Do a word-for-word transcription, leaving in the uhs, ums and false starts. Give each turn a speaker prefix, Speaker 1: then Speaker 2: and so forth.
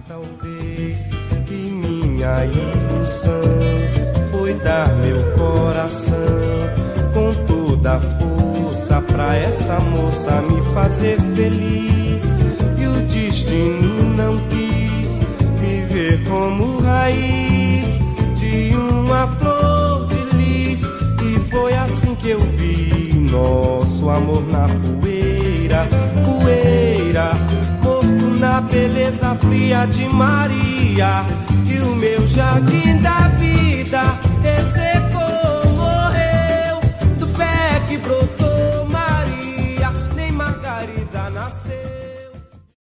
Speaker 1: Talvez que minha ilusão foi dar meu coração com toda a força pra essa moça me fazer feliz. E o destino não quis me ver como raiz de uma flor de lis. E foi assim que eu vi nosso amor na poeira, poeira, morto na beleza fria de Maria. E o meu jardim